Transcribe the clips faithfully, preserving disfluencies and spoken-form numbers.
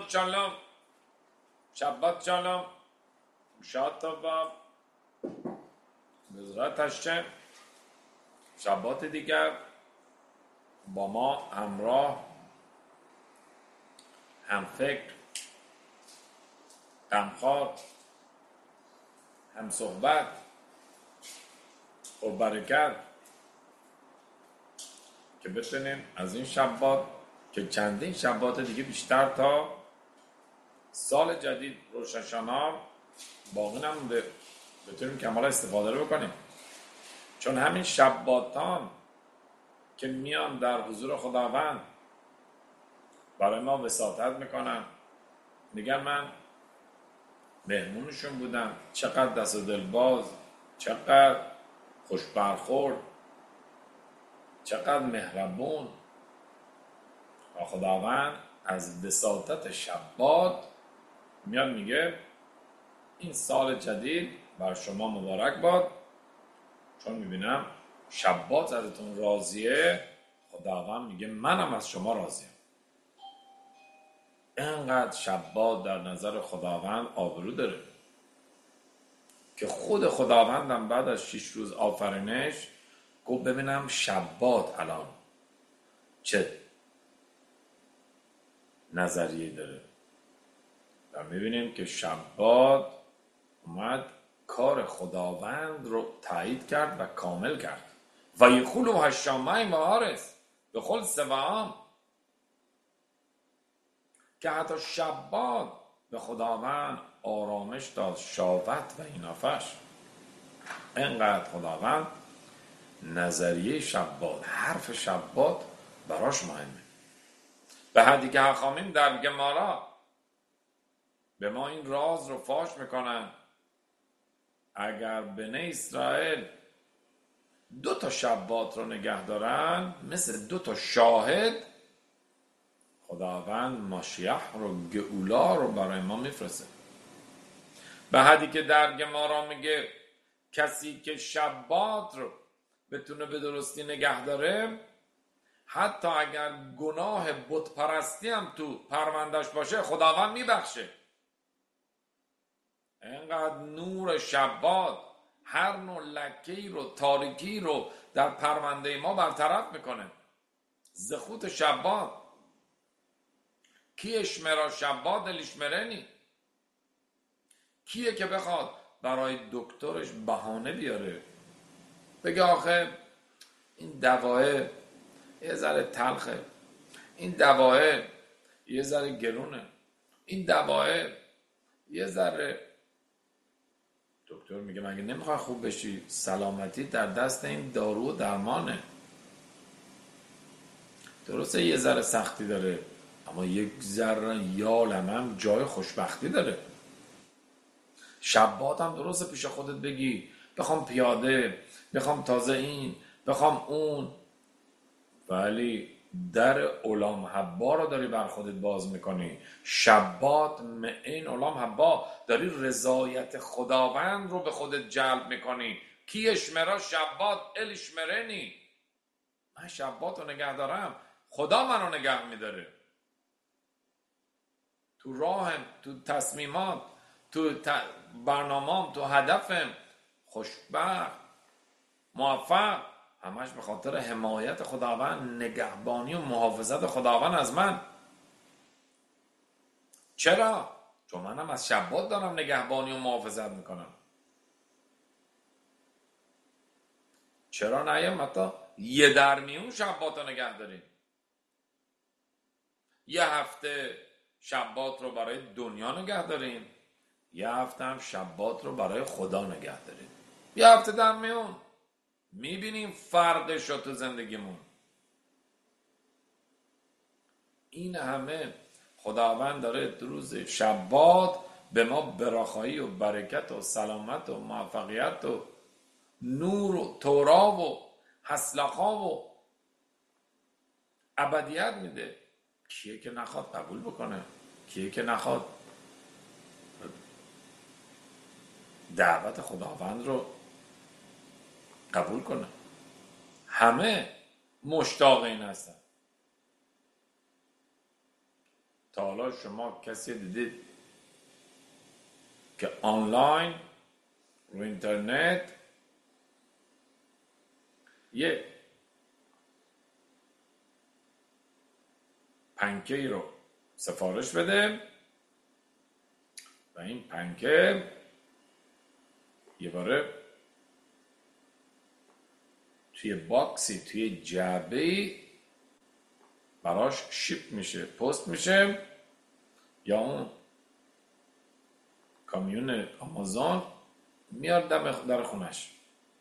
شبات شالوم، شبات شالوم. شاد طبع بذرت هشتم شبات دیگر با ما همراه، هم فکر، غمخوار، هم صحبت و برکت که بتونیم از این شبات که چندین شبات دیگه بیشتر تا سال جدید روش هاشانا باقی نمونده بتونیم کمال استفاده رو بکنیم. چون همین شباتان که میان در حضور خداوند برای ما وساطت میکنن، میگن من مهمونشون بودم، چقدر دست و دل باز، چقدر خوش برخورد، چقدر مهربون. و خداوند از وساطت شبات میاد میگه این سال جدید بر شما مبارک باد، چون میبینم شبات ازتون راضیه. خداوند میگه منم از شما راضیم. اینقدر شبات در نظر خداوند آبرو داره که خود خداوندم بعد از شش روز آفرینش گفت ببینم شبات الان چه نظریه داره. و میبینیم که شبات اومد کار خداوند رو تایید کرد و کامل کرد. و یخولو هشامای و آرس به خل سوام که حتی شبات به خداوند آرامش داد، شاوت و اینافش. اینقدر خداوند نظریه شبات، حرف شبات براش مهمه. به حدی که حخامیم در گمارا به ما این راز رو فاش میکنن اگر بنی اسرائیل دو تا شبات رو نگه دارن مثل دو تا شاهد، خداوند ماشیح رو، گئولا رو برای ما میفرسته. به حدی که در گمارا میگه کسی که شبات رو بتونه به درستی نگه داره، حتی اگر گناه بت پرستی هم تو پروندهش باشه خداوند میبخشه. اینقدر نور شبات هر نوع لکی رو، تاریکی رو در پرونده ما برطرف میکنه. زخوت شبات کی اشمرا شبات الاشمرنی، کیه که بخواد برای دکترش بهانه بیاره بگه آخه این دواه یه ذره تلخه، این دواه یه ذره گرونه، این دواه یه ذره. دکتر میگه مگه نمیخوای خوب بشی؟ سلامتی در دست این دارو و درمانه. درسته یه ذره سختی داره اما یک ذره یالم هم جای خوشبختی داره. شبات هم درسته پیش خودت بگی بخوام پیاده، بخوام تازه این، بخوام اون، ولی در علام حبا رو داری بر خودت باز میکنی. شبات این علام حبا داری رضایت خداوند رو به خودت جلب میکنی. کی اشمرا شبات الاشمرنی، من شبات رو نگه دارم خدا من رو نگه میداره. تو راهم، تو تصمیمات، تو برنامه‌ام، تو هدفم خوشبخت موفق، همش به خاطر حمایت خداوند، نگهبانی و محافظت خداوند از من. چرا؟ چون منم از شبات دارم نگهبانی و محافظت میکنم. چرا نیم حتی یه در میون شبات رو نگه داریم؟ یه هفته شبات رو برای دنیا نگه داریم، یه هفته هم شبات رو برای خدا نگه داریم. یه هفته در میون میبینیم فرقش رو تو زندگیمون. این همه خداوند داره در روز شبات به ما براخایی و برکت و سلامت و موفقیت و نور و تورا و حسلقا و ابدیت میده. کیه که نخواد قبول بکنه؟ کیه که نخواد دعوت خداوند رو قبول کنه؟ همه مشتاق این هستن. تا حالا شما کسی دیدید که آنلاین رو اینترنت یه پنکه رو سفارش بده و این پنکه یه باره توی باکسی توی جعبه‌ای براش شیپ میشه، پست میشه، یا اون کامیون آمازون میاد در خونش،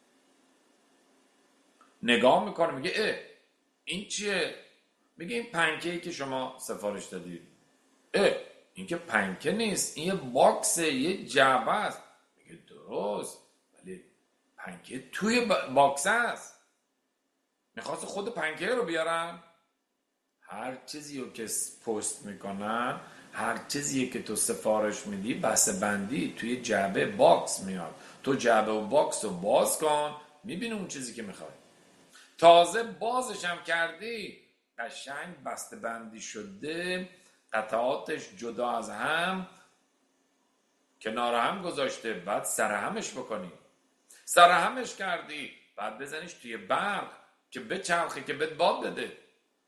نگاه میکنه میگه اه این چیه؟ میگه این پنکه‌ای که شما سفارش دادید. اه این که پنکه نیست، این یه باکسه، یه جعبه است. میگه درست، ولی پنکه توی باکس است. میخواست خود پنکه رو بیارن. هر چیزی رو که پست میکنن، هر چیزی که تو سفارش میدی بسته بندی توی جعبه باکس میاد. تو جعبه و باکس رو باز کن، میبینی اون چیزی که میخوای. تازه بازش هم کردی، قشنگ بسته بندی شده، قطعاتش جدا از هم کنار هم گذاشته. بعد سرهمش بکنی، سرهمش کردی، بعد بزنیش توی برق که بچرخه، که بهت باد بده.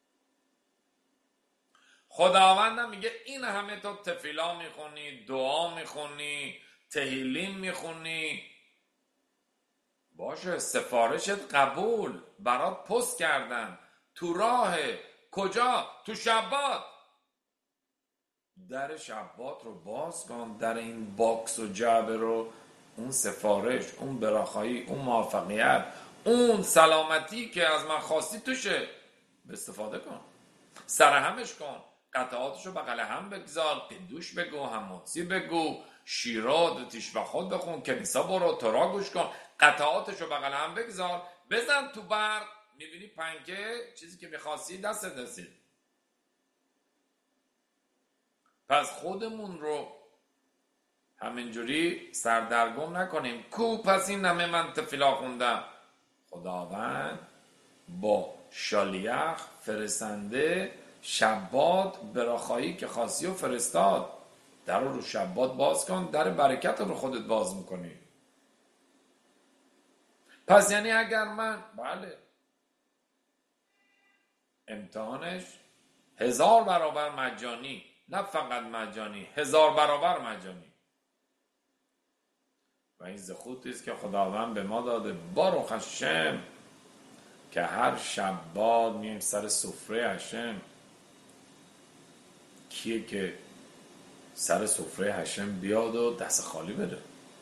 خداوندم میگه این همه تو تفیلا میخونی، دعا میخونی، تهیلیم میخونی، باشه سفارشت قبول، برات پست کردن، تو راه کجا؟ تو شبات. در شبات رو باز کن، در این باکس و جعبه رو، اون سفارش، اون براخایی، اون موفقیت، اون سلامتی که از من خواستی توشه، به استفاده کن. سرهمش کن، قطعاتش رو بغل هم بگذار، قدوش بگو، همونسی بگو، شیراد تیشبه خود بخون، کنیسا برو، تورا گوش کن، قطعاتش رو بغل هم بگذار، بزن تو برق، میبینی پنکه چیزی که میخواستی دست دستی. پس خودمون رو همینجوری سردرگم نکنیم. کو پس این همه من تفیلا خوندم. خداوند با شالیخ فرستنده شبات براخایی که خاصی و فرستاد. در رو شبات باز کن، در برکت رو خودت باز میکنی. پس یعنی اگر من بله امتحانش هزار برابر مجانی، نه فقط مجانی، هزار برابر مجانی. و این زخوتی است که خداوند به ما داده. باروخ هشم که هر شبات میایم سر سفره هشم. کیه که سر سفره هشم بیاد و دست خالی بده؟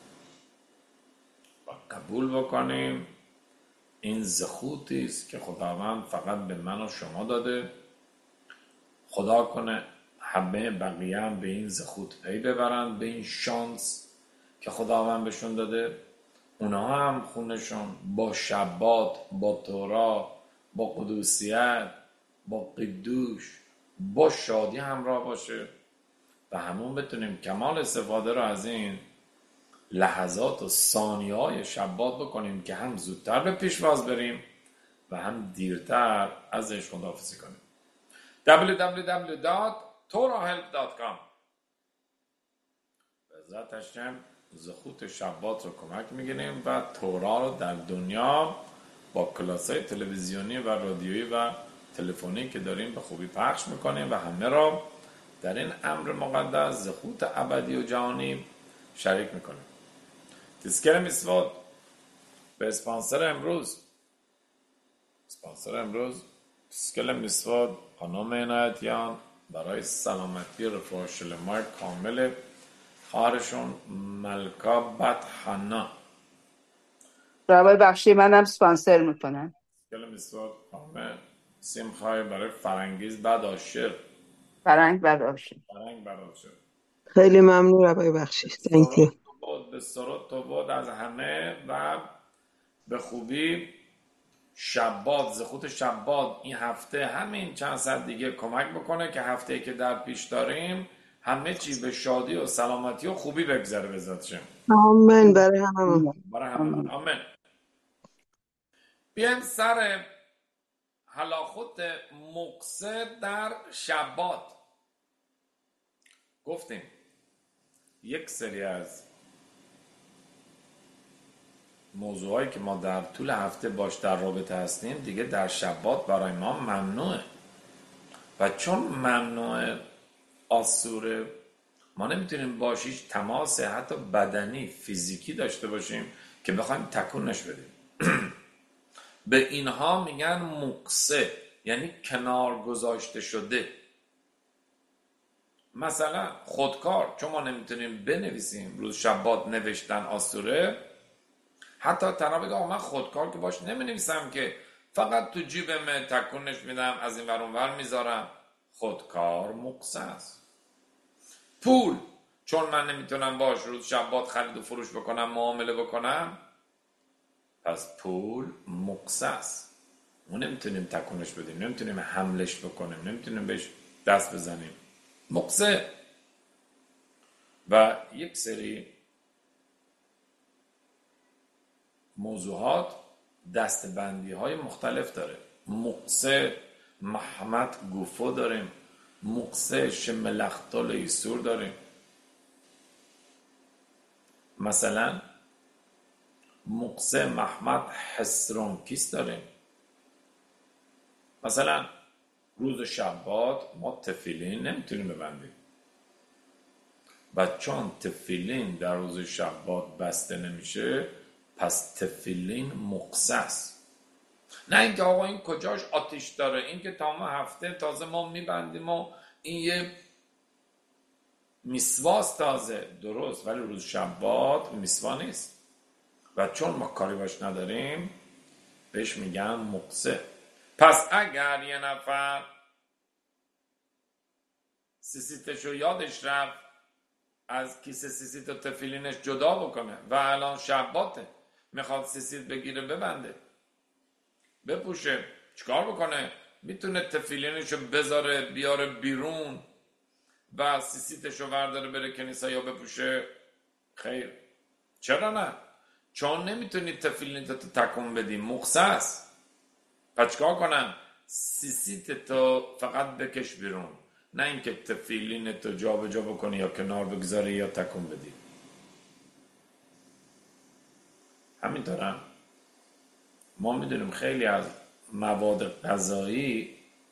و قبول بکنیم این زخوتی است که خداوند فقط به من و شما داده. خدا کنه همه بقیه هم به این زخوت پی ببرن، به این شانس که خداوند بهشون داده. اونا هم خونشون با شبات، با تورا، با قدوسیت، با قدوش، با شادی همراه باشه و همون بتونیم کمال استفاده رو از این لحظات و ثانیه های شبات بکنیم که هم زودتر به پیشواز بریم و هم دیرتر ازش خداحافظی کنیم. دبلیو دبلیو دبلیو دات تورا هلپ دات کام. به عزت هشم زخوت شبات رو کمک میگیریم و تورا رو در دنیا با کلاسای تلویزیونی و رادیویی و تلفنی که داریم به خوبی پخش میکنیم و همه را در این امر مقدس زخوت ابدی و جهانی شریک میکنیم. تذکر میسواد به اسپانسر امروز اسپانسر امروز تذکر میسواد خانم عنایتیان برای سلامتی رفاه شلمای کامل خواهرشون ملکا بطحنا. ربای بخشی منم سپانسر میکنن. تذکر میسواد خانم سیمخای برای فرنگیز بداشر. فرنگ بداشر. فرنگ بداشر. خیلی ممنون ربای بخشی. Thank you. به سرود تو بود از همه و به خوبی شبات، زخوت شبات این هفته همین چند ساعت دیگه کمک بکنه که هفته‌ای که در پیش داریم همه چی به شادی و سلامتی و خوبی بگذره به ذات شم. آمین برای همه. برای همه. آمین. بیایم سر هلاخوت مقصد در شبات. گفتیم یک سری از موضوعایی که ما در طول هفته باش در رابطه هستیم دیگه در شبات برای ما ممنوعه و چون ممنوعه آسوره ما نمیتونیم باش هیچ تماس حتی بدنی فیزیکی داشته باشیم که بخوایم تکونش بدیم. به اینها میگن مقصه، یعنی کنار گذاشته شده. مثلا خودکار، چون ما نمیتونیم بنویسیم روز شبات نوشتن آسوره، حتی طرف بگه آقا من خودکار که باش نمی نویسم که فقط تو جیبم تکونش میدم از این ور اون ور میذارم، خودکار مقصه است. پول، چون من نمیتونم باش روز شبات خرید و فروش بکنم، معامله بکنم، پس پول مقصه است. ما نمیتونیم تکونش بدیم، نمیتونیم حملش بکنیم، نمیتونیم بهش دست بزنیم، مقصه. و یک سری موضوعات دستبندی های مختلف داره. مقصه محمد گوفو داریم، مقصه شملختال ایسور داریم. مثلا مقصه محمد حسرانکیس داریم. مثلا روز شبات ما تفیلین نمیتونیم ببندیم و چون تفیلین در روز شبات بسته نمیشه پس تفیلین مقصه است. نه اینکه آقا این کجاش آتیش داره، این که تا ما هفته تازه ما میبندیم و این یه میسواست تازه، درست، ولی روز شبات میسوا نیست و چون ما کاری باش نداریم بهش میگن مقصه. پس اگر یه نفر سیسیتشو یادش رفت از کیسه سیسیت و تفیلینش جدا بکنه و الان شباته میخواد سیسیت بگیره ببنده بپوشه، چیکار بکنه؟ میتونه تفیلینشو بذاره بیاره بیرون و سیسیتشو ورداره بره کنیسه یا بپوشه؟ خیر. چرا نه؟ چون نمیتونی تفیلینتو تکون بدی، مقصه است. پس چیکار کنم؟ سیسیتتو فقط بکش بیرون، نه اینکه تفیلینتو جا به جا بکنی یا کنار بگذاری یا تکون بدی. همینطورم ما میدونیم خیلی از مواد غذایی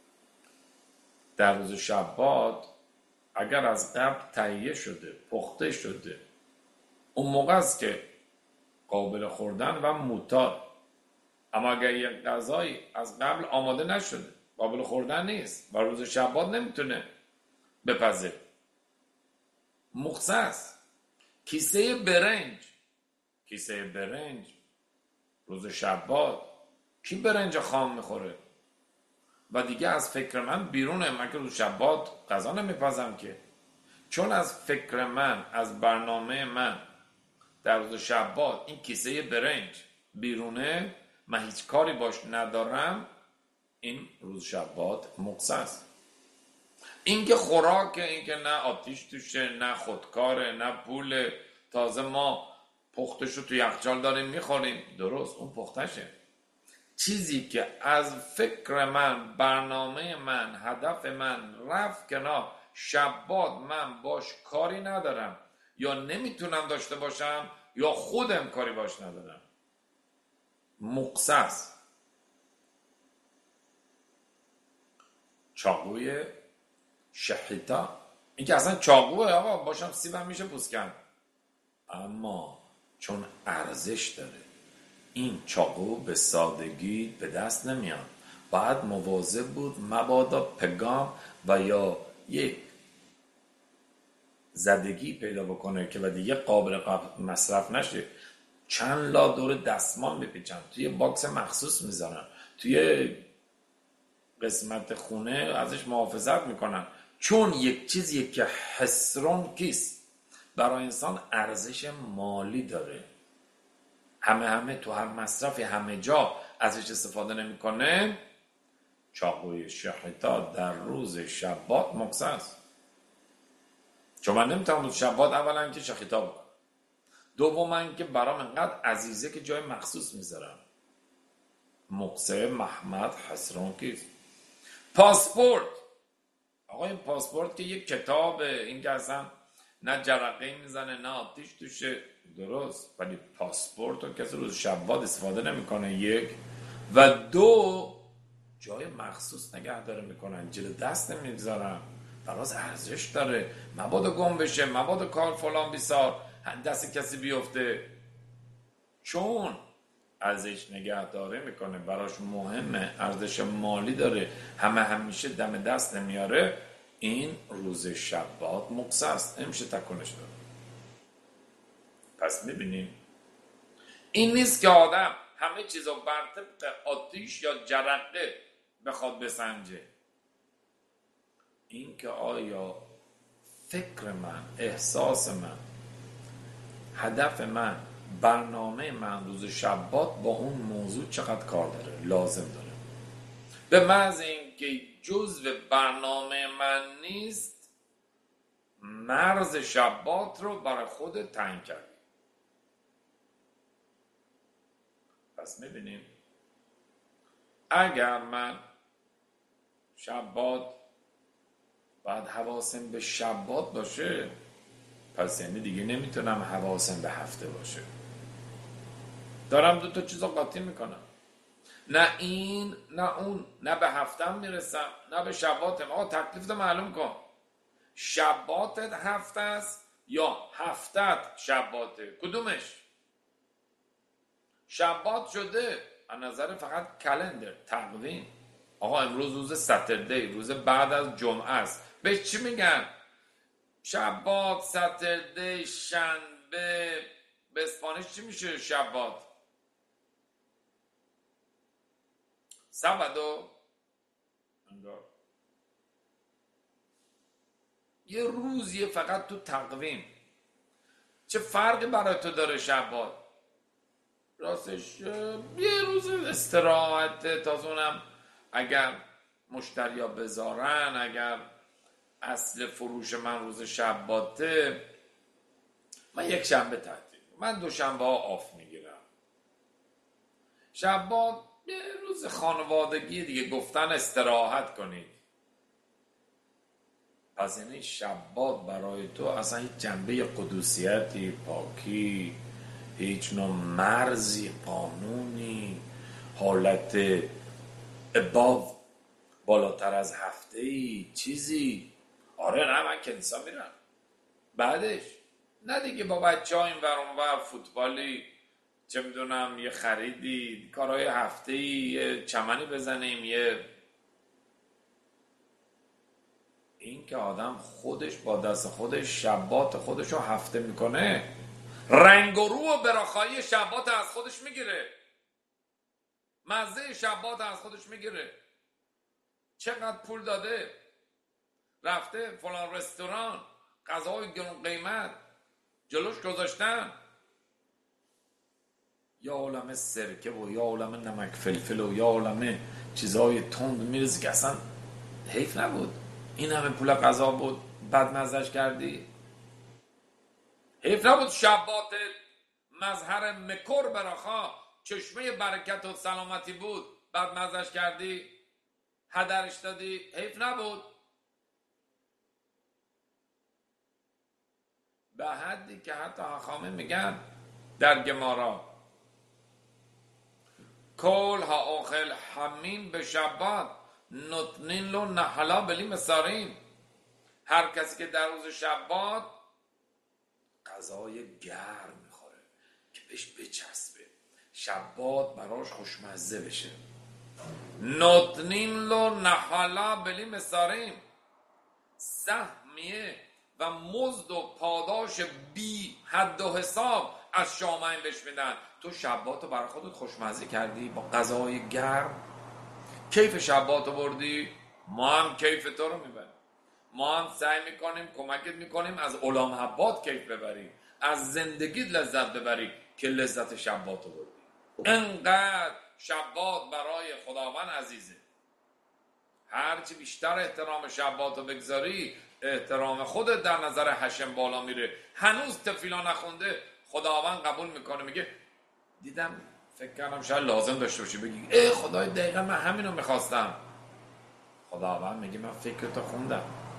در روز شبات اگر از قبل تهیه شده، پخته شده، اون موقع است که قابل خوردن و معتاد. اما اگر یک غذایی از قبل آماده نشده، قابل خوردن نیست و روز شبات نمیتونه بپزه، مقصه است. کیسه برنج، کیسه برنج روز شبات کی برنج خام میخوره؟ و دیگه از فکر من بیرونه، من که روز شبات غذا نمیپزم که. چون از فکر من، از برنامه من در روز شبات این کیسه برنج بیرونه، من هیچ کاری باش ندارم، این روز شبات مقصه است. این که خوراکه، این که نه آتیش توشه، نه خودکاره، نه پول، تازه ما پختشو تو یخچال داریم میخوریم، درست، اون پختشه. چیزی که از فکر من، برنامه من، هدف من رفت کنار، شبات من باش کاری ندارم یا نمیتونم داشته باشم یا خودم کاری باش ندارم، مقصه است. چاقوی شحیتا، این که اصلا چاقوه آقا، باشم سیبم میشه پوست کن، اما چون ارزش داره این چاقو به سادگی به دست نمیاد، باید مواظب بود مبادا پگام و یا یک زدگی پیدا بکنه که و دیگه قابل مصرف نشه. چند لا دور دستمال بپیچن، توی باکس مخصوص میذارن، توی قسمت خونه ازش محافظت میکنن، چون یک چیزی که حسرون کیست برای انسان ارزش مالی داره، همه همه تو هر مصرفی همه جا ازش استفاده نمیکنه. چاقوی شحیتا در روز شبات مقصه است. چون من نمیتونم روز شبات اولا که شحیتا بکنم، دوما که برام انقدر عزیزه که جای مخصوص میذارم، مقصه محمد حسرون کیست. پاسپورت، آقا این پاسپورت که یک کتابه، این که اصلا نه جرقه میزنه نه آتیش توشه، درست، ولی پاسپورت رو کسی روز شبات استفاده نمیکنه، یک. و دو، جای مخصوص نگه داره میکنن، جلو دست نمیگذارن، براز ارزش داره، مبادا گم بشه، مبادا کار فلان بیسار دست کسی بیفته، چون ارزش نگه داره میکنه، براش مهمه، ارزش مالی داره، همه همیشه دم دست نمیاره، این روز شبات مقصص نمیشه تکونش داره. پس میبینیم این نیست که آدم همه چیزو بر طبق آتیش یا جرقه بخواد بسنجه. این که آیا فکر من، احساس من، هدف من، برنامه من روز شبات با اون موضوع چقدر کار داره، لازم داره. به محض اینکه جزء برنامه من نیست، مرز شبات رو برای خود تعیین کردی. پس میبینیم اگر من شبات بعد حواسم به شبات باشه، پس یعنی دیگه نمیتونم حواسم به هفته باشه. دارم دو تا چیزا قاطی میکنم، نه این نه اون، نه به هفتم میرسم نه به شباتم. آقا تکلیف معلوم کن، شباتت هفته است یا هفتت شباته؟ کدومش؟ شبات شده از نظر فقط کلندر، تقویم. آقا امروز روز ساتردی، روز بعد از جمعه است، بهش چی میگن؟ شبات، ساتردی، شنبه. به اسپانیش چی میشه شبات؟ سبدو. یه روزیه فقط تو تقویم. چه فرقی برای تو داره شبات؟ راستش یه روز استراحت، تازه اونم اگر مشتریا بذارن، اگر اصل فروش من روز شباته، من یک شنبه تعطیل، من دو شنبه ها آف میگیرم. شبات یه روز خانوادگی دیگه، گفتن استراحت کنید. پس یعنی شبات برای تو اصلا هیچ جنبه قدوسیتی، پاکی، هیچ نوع مرزی، قانونی، حالت اباو، بالاتر از هفته ای، چیزی. آره نه، من کنیسا میرم، بعدش نه دیگه با بچه ها این ور اون ور، فوتبالی، چه میدونم یه خریدی، کارهای هفته ای، یه چمنی بزنیم، یه این که آدم خودش با دست خودش شبات خودش رو هفته میکنه، رنگ و رو و براخایی شبات از خودش میگیره، مزه شبات از خودش میگیره. چقدر پول داده، رفته فلان رستوران، غذاهای گرون قیمت جلوش گذاشتن، یا عالمه سرکه و یا عالمه نمک فلفل و یا عالمه چیزهای تند میرزی که اصلا حیف نبود این همه پول غذا بود بعد مزهش کردی. حیف نبود شبات مظهر مکر براخا، چشمه برکت و سلامتی بود، بعد مزهش کردی، هدرش دادی. حیف نبود؟ به حدی که حتی حخامه میگن در گمارا کل ها آخل همین به شبات نتنین لو نحلا بلی مسارین. هر کسی که در روز شبات غذای گرم میخوره که بهش بچسبه، شبات براش خوشمزه بشه، نتنین لو نحلا بلی مسارین، سهمیه و مزد و پاداش بی حد و حساب از شامین بهش میدن. تو شبات رو برای خودت خوشمزه کردی با غذای گرم، کیف شبات رو بردی، ما هم کیف تو رو میبریم. ما هم سعی میکنیم کمکت میکنیم از علام حبات کیف ببری، از زندگیت لذت ببری که لذت شبات رو بردی. انقدر شبات برای خداوند عزیزه. هرچی بیشتر احترام شبات رو بگذاری، احترام خودت در نظر حشم بالا میره. هنوز تفیلا نخونده خداوند قبول میکنه، میگه دیدم فکر کردم شاید لازم داشته باشی بگی ای خدای دقیقا من همینو میخواستم. خداوند میگه من فکرتو خوندم،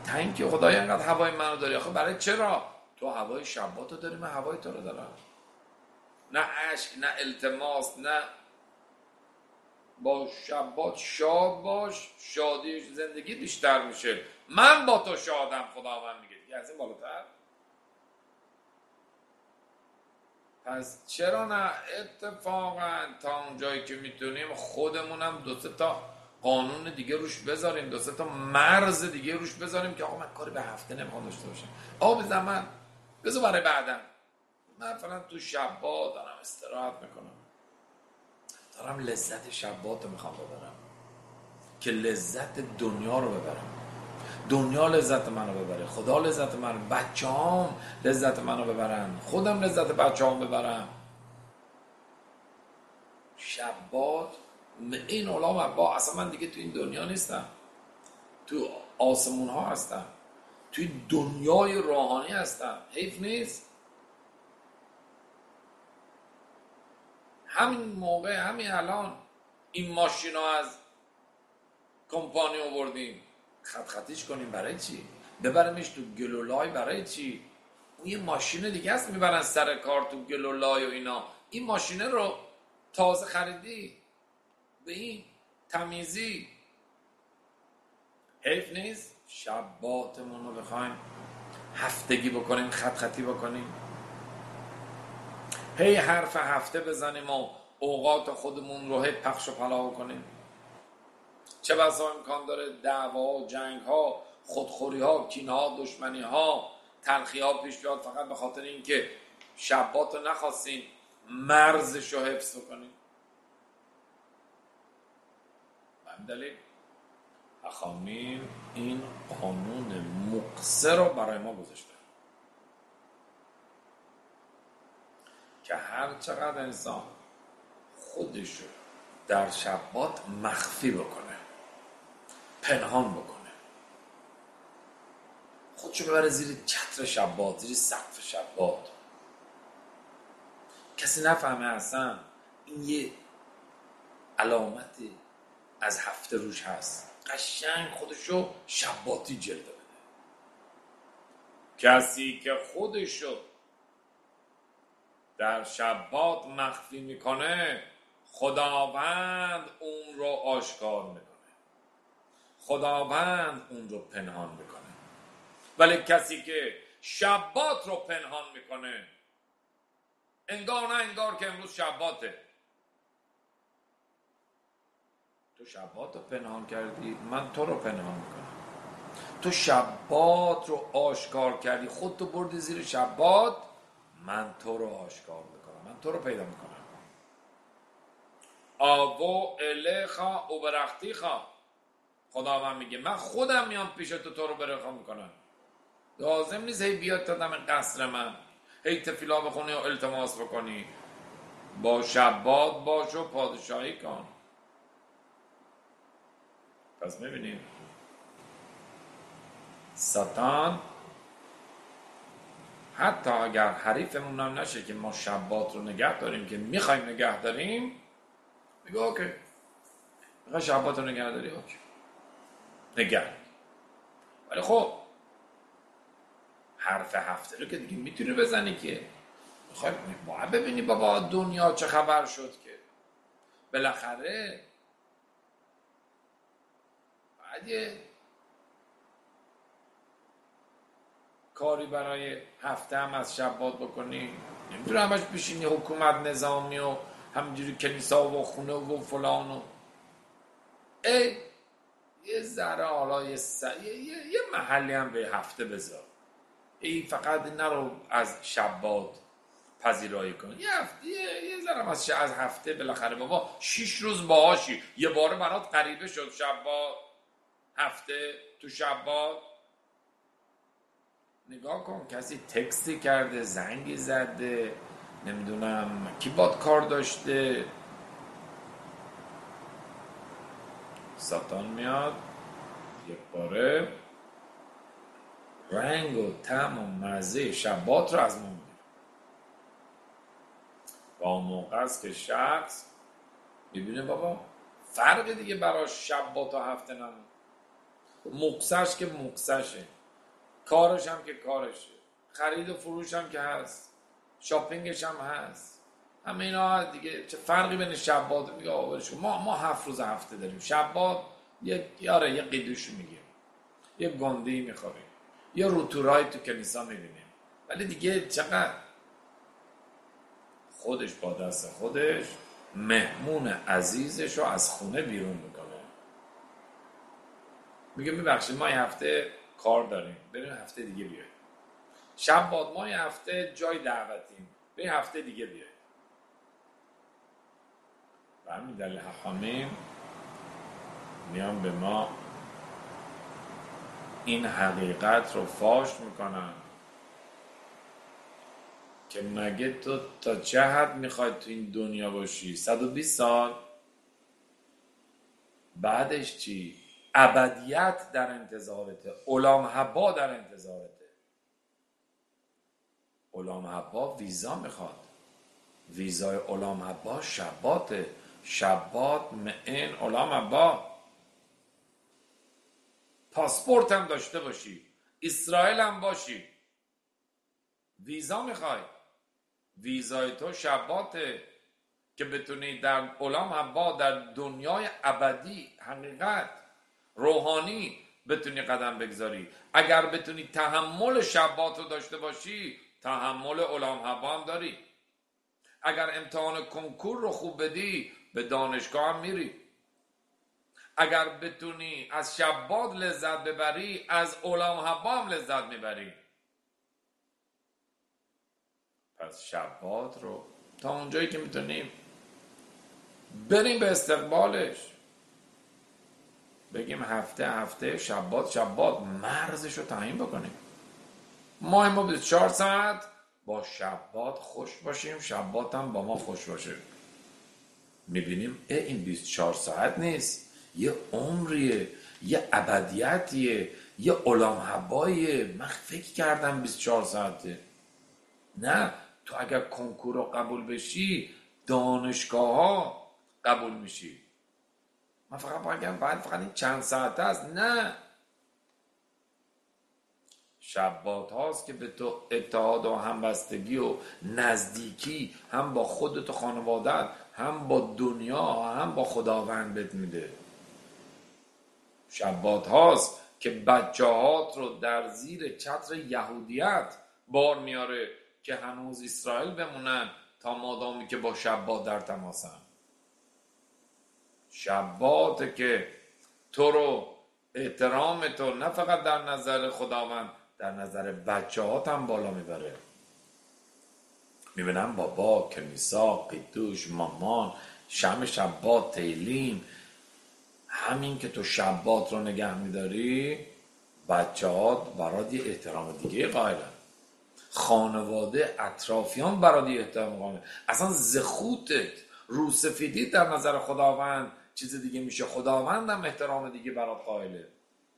تنکی خدای اینقدر هوای منو داری. آخه برای چرا؟ تو هوای شباتو داری، من هوای تو رو دارم. نه عشق، نه التماس، نه. با شبات شاد باش، شادی زندگی بیشتر میشه. من با تو شادم، خداوند میگه دیگه از این بالاتر. پس چرا نه اتفاقا تا اونجایی که میتونیم خودمونم دو سه تا قانون دیگه روش بذاریم، دو سه تا مرز دیگه روش بذاریم که آقا من کاری به هفته نمیخوام داشته باشم. آقا بذار من بذار برای بعدم. من فعلا تو شبات دارم استراحت میکنم، دارم لذت شبات رو میخوام ببرم که لذت دنیا رو ببرم. دنیا لذت منو ببره، خدا لذت منو، بچه‌هام لذت منو ببرن، خودم لذت بچه‌هام ببرم. شبات این علام با اصلا من دیگه تو این دنیا نیستم، تو آسمون ها هستم، توی دنیای روحانی هستم. حیف نیست همین موقع، همین الان این ماشین ها از کمپانی آوردیم، خط خطیش کنیم برای چی؟ ببرمش تو گلولای برای چی؟ اون یه ماشین دیگه است میبرن سر کار تو گلولای و اینا. این ماشین رو تازه خریدی به این تمیزی. حیف نیست شباتمون رو بخوایم هفتگی بکنیم، خط خطی بکنیم، هی حرف هفته بزنیم و اوقات خودمون رو هی پخش و پلا بکنیم. چه بسا امکان داره دعوا، جنگ ها، خودخوری ها، کینه ها، دشمنی ها، تلخی ها پیش بیاد فقط به خاطر اینکه شبات رو نخواستیم مرزش رو حفظ کنیم. به دلیل اخامین این قانون مقصر رو برای ما گذاشته که هر چقدر انسان خودش رو در شبات مخفی بکنه، پنهان بکنه، خودشو ببره زیر چتر شبات، زیر سقف شبات، کسی نفهمه اصلا این یه علامتی از هفته روش هست، قشنگ خودشو شباتی جلوه بده. کسی که خودشو در شبات مخفی میکنه خداوند اون رو آشکار میکنه، خداوند اون رو پنهان میکنه. ولی کسی که شبات رو پنهان میکنه، انگار نه انگار که امروز شباته. تو شبات رو پنهان کردی، من تو رو پنهان میکنم. تو شبات رو آشکار کردی، خود تو بردی زیر شبات، من تو رو آشکار میکنم، من تو رو پیدا میکنم. آوو الیخا او برختیخا، خداوند میگه من خودم میام پیش تو، تو رو برخا میکنم. لازم نیست هی بیاد تا دم قصر من، هی تفیلا بخونی و التماس بکنی. با شبات باش و پادشاهی کن. پس میبینیم ساتان حتی اگر حریفمون هم نشه که ما شبات رو نگه داریم که میخوایم نگه داریم، میگه اوکی، میخوای شبات رو نگه داری، اوکی نگه. ولی خب حرف هفته رو که دیگه میتونی بزنی که میخوای باید ببینی بابا دنیا چه خبر شد که بالاخره باید یه کاری برای هفته هم از شبات بکنی. نمیتونه همش بشینی حکومت نظامی و همینجوری کلیسا و خونه و فلان و ای یه ذره حالا یه, س... یه... یه... یه محلی هم به هفته بذار. ای فقط نرو از شبات پذیرایی کن. یه هفته یه, یه ذره از, ش... از هفته بالاخره بابا شیش روز باهاشی. یه باره برات غریبه شد شبات، هفته تو شبات. نگاه کن کسی تکستی کرده، زنگی زده، نمیدونم کی باد کار داشته. ساتان میاد یک باره رنگ و طعم و مزه شبات رو از ما میگیره. با موقع است که شخص میبینه بابا فرق دیگه براش شبات و هفته نمون. مقصش که مقصشه، کارش هم که کارشه، خرید و فروش هم که هست، شاپینگش هم هست، همه اینا دیگه. چه فرقی بین شبات میگه آورش ما ما هفت روز هفته داریم. شبات یه یاره یه قیدوش میگیم، یه گنده‌ای میخوریم، یه روتورای تو کنیسا میبینیم، ولی دیگه چقدر خودش با دست خودش مهمون عزیزش رو از خونه بیرون میکنه. میگه میبخشید ما یه هفته کار داریم، بریم هفته دیگه بیاید. شب باد ما یه هفته جای دعوتیم، بریم هفته دیگه بیاید. و همین دلیل حاکمین میان به ما این حقیقت رو فاش میکنن که مگه تو تا چه حد میخوای تو این دنیا باشی؟ صد و بیست سال؟ بعدش چی؟ ابدیت در انتظارته. علام حبا در انتظارته. علام حبا ویزا میخواد. ویزای علام حبا شباته. شبات معین علام حبا. پاسپورت هم داشته باشی، اسرائیل هم باشی، ویزا میخوای. ویزای تو شباته که بتونی در علام حبا، در دنیای ابدی، حقیقت روحانی بتونی قدم بگذاری. اگر بتونی تحمل شبات رو داشته باشی، تحمل علام حبا هم داری. اگر امتحان کنکور رو خوب بدی، به دانشگاه هم میری. اگر بتونی از شبات لذت ببری، از علام حبا هم لذت میبری. پس شبات رو تا اونجایی که میتونیم بریم به استقبالش. بگیم هفته هفته شبات شبات مرزش رو تعیین بکنیم. ما ما بیست و چهار ساعت با شبات خوش باشیم، شبات هم با ما خوش باشه. میبینیم این بیست و چهار ساعت نیست، یه عمریه، یه ابدیتیه، یه علام حباییه. من فکر کردم بیست و چهار ساعته. نه، تو اگر کنکور رو قبول بشی، دانشگاه ها قبول میشی. من فقط باید باید فقط این چند ساعته است. نه، شبات هاست که به تو اتحاد و همبستگی و نزدیکی، هم با خودت و خانوادت، هم با دنیا، هم با خداوند بهت میده. شبات هاست که بچه هات رو در زیر چتر یهودیت بار میاره که هنوز اسرائیل بمونن تا مادامی که با شبات در تماسن. شبات که تو رو، احترام تو نه فقط در نظر خداوند، در نظر بچه هات هم بالا میبره. میبینم بابا، کنیسا، قدوش، مامان، شم شبات، تیلیم، همین که تو شبات رو نگه میداری، بچه هات برات یه احترام دیگه قائلن. خانواده، اطرافیان برات یه احترام قائلن. اصلا زخوتت، روسفیدیت در نظر خداوند چیز دیگه میشه. خداوند هم احترام دیگه برات قائله.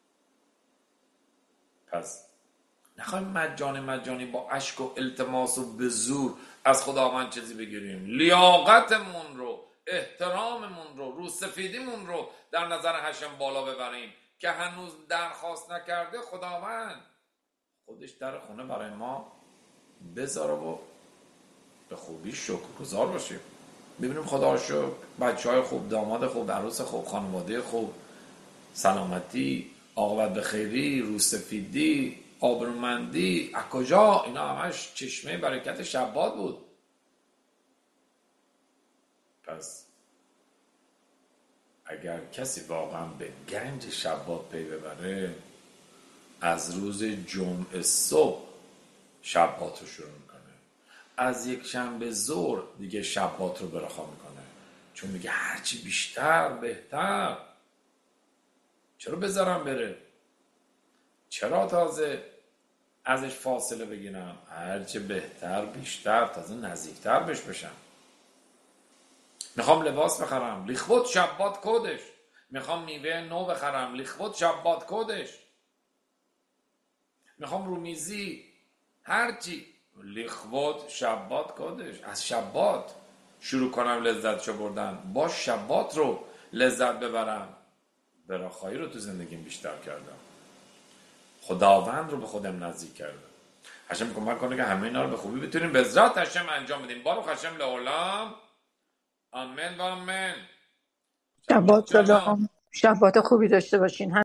پس نخواهیم مجانی مجانی با اشک و التماس و به زور از خداوند چیزی بگیریم. لیاقتمون رو، احتراممون رو، روسفیدیمون رو در نظر حشم بالا ببریم که هنوز درخواست نکرده. خداوند خودش در خونه برای ما بذاره و به خوبی شکرگزار باشیم. ببینیم خدا رو شکر، بچه های خوب، داماد خوب، عروس خوب، خانواده خوب، سلامتی، عاقبت به خیری، روسفیدی، آبرومندی، از کجا؟ اینا همش چشمه برکت شبات بود. پس اگر کسی واقعا به گنج شبات پی ببره، از روز جمعه صبح شبات رو شروع میکنه. از یک شنبه ظهر دیگه شبات رو برخا میکنه، چون میگه هرچی بیشتر بهتر. چرا بذارم بره؟ چرا تازه ازش فاصله بگیرم؟ هرچی بهتر، بیشتر، تازه نزدیکتر بهش بشم. میخوام لباس بخرم، لیخوت شبات کودش. میخوام میوه نو بخرم، لیخوت شبات کودش. میخوام رومیزی، هرچی، لیخوت شبات کودش. از شبات شروع کنم لذتشو بردن، با شبات رو لذت ببرم. براخایی رو تو زندگیم بیشتر کردم. خداوند رو به خودم نزدیک کرده. هشم کمک کنه که همه اینا رو به خوبی بتونیم به ذات هشم انجام بدیم. بارو هشم لعولم. آمین و آمین. شبات شبات شلوم. سلام، شبات خوبی داشته باشین.